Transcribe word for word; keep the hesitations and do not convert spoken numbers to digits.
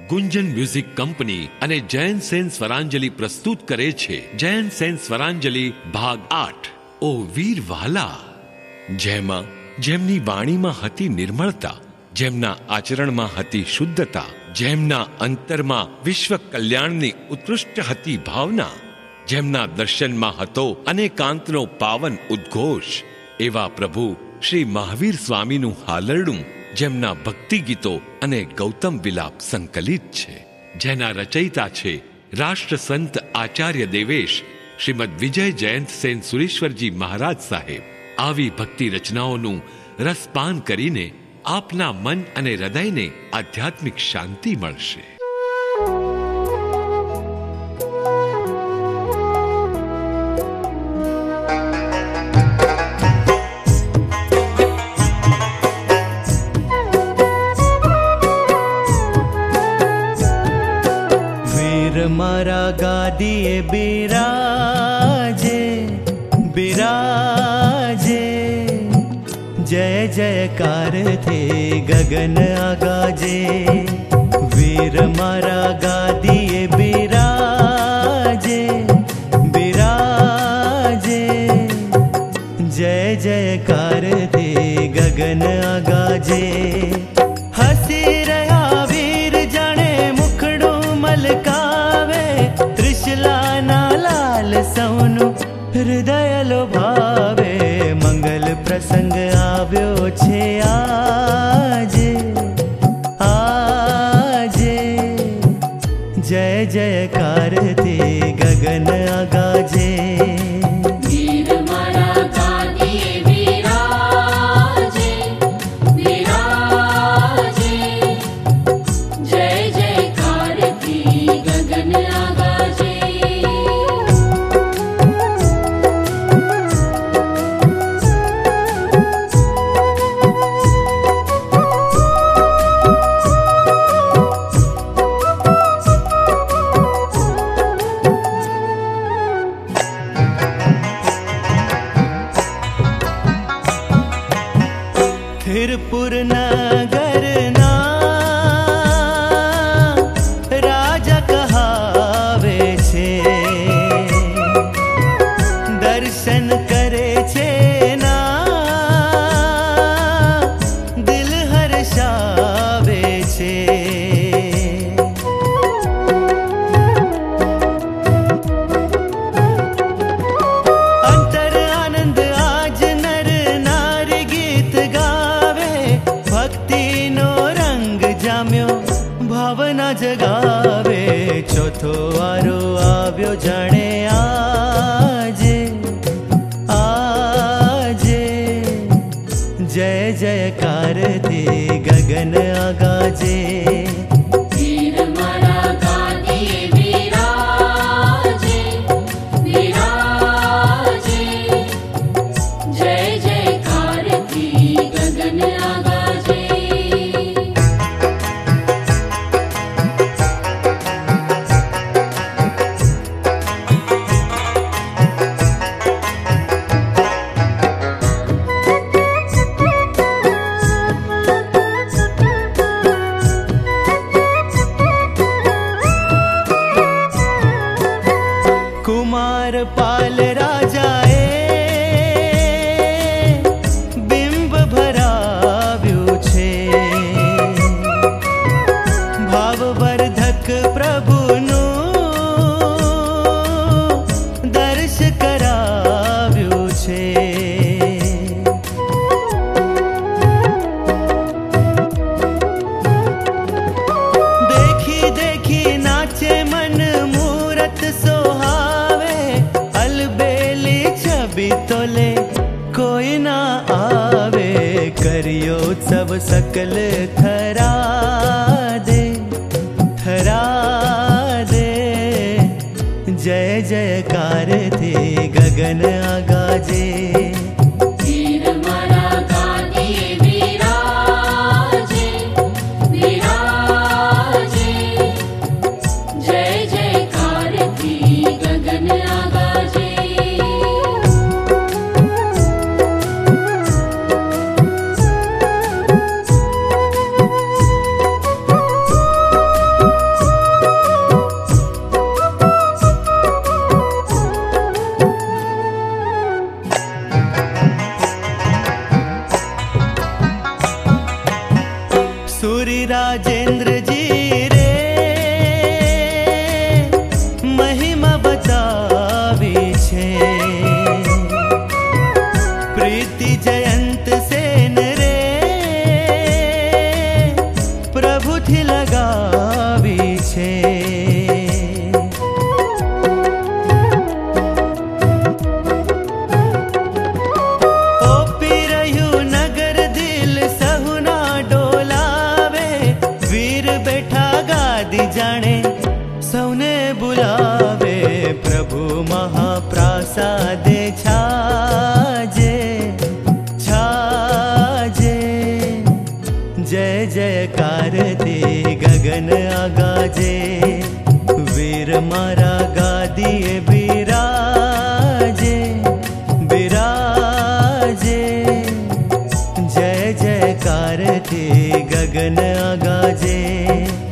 ગુંજન music company અને જયંત સેન સ્વરાંજલિ પ્રસ્તુત કરે છે જયંત સેન સ્વરાંજલિ ભાગ આઠ ઓ વીર વાલા, જેમાં જેમની વાણીમાં હતી નિર્મળતા, જેમના આચરણમાં હતી શુદ્ધતા, જેમના અંતરમાં વિશ્વ કલ્યાણની ઉત્કૃષ્ટ હતી ભાવના, જેમના દર્શનમાં હતો અનેકાંતનો પાવન ઉદ્ઘોષ, એવા પ્રભુ શ્રી મહાવીર સ્વામીનું હાલરડું, જેમના ભક્તિ ગીતો અને ગૌતમ વિલાપ સંકલિત છે, જેના રચયિતા છે રાષ્ટ્ર સંત આચાર્ય દેવેશ શ્રીમદ વિજય જયંત સેન સુરેશ્વરજી મહારાજ સાહેબ. આવી ભક્તિ રચનાઓનું રસપાન કરીને આપના મન અને હૃદયને આધ્યાત્મિક શાંતિ મળશે. મારા ગાદીએ બિરાજે બિરાજે, જય જયકાર થે ગગન આગાજે. વીર મારા ગાદીએ બિરાજે બિરાજે, જય જયકાર થે ગગન આગાજે. હસી રહ્યા વીર જાણે મુખડું મલકાવે, ત્રિશલાના લાલ સૌનું હૃદય લોભાવે. મંગલ પ્રસંગ આવ્યો છે આજે આજે, જય જયકાર તે ગગન આગાજે. ખીરપુર નગરના રાજા કહાવે છે, દર્શન કરે છે ના દિલ હર્ષાવે છે. અંતર આનંદ આજ નર નારી ગીત ગાવે, ભક્તિનો રંગ જામ્યો ભાવના જગાવે. ચોથો વારો આવ્યો જાણે આજે આજે, જય જયકાર તે ગગન આગાજે. કુમાર પાલ રાજાએ બિંબ ભરાવ્યું છે, ભાવવર્ધક પ્રભુનું દર્શ કરાવ્યું છે. દેખી દેખી નાચે મન મૂરત સોહાવે, અલબેલી છબી તોલે કોઈ ના આવે. કર્યો ઉત્સવ સકલ થરા દે થરા દે, જય જયકાર તે ગગન આગાજે. આવી છે. ઓપી રહ્યું નગર દિલ સહુના ડોલાવે, વીર બેઠા ગાદી જાણે સૌને બુલાવે. પ્રભુ મહાપ્રાસાદે છાજે છાજે, જય જયકાર તે ગગન આગાજે. વીર મારા ગાદીએ બિરાજે બિરાજે, જય જયકાર તે ગગન આગાજે.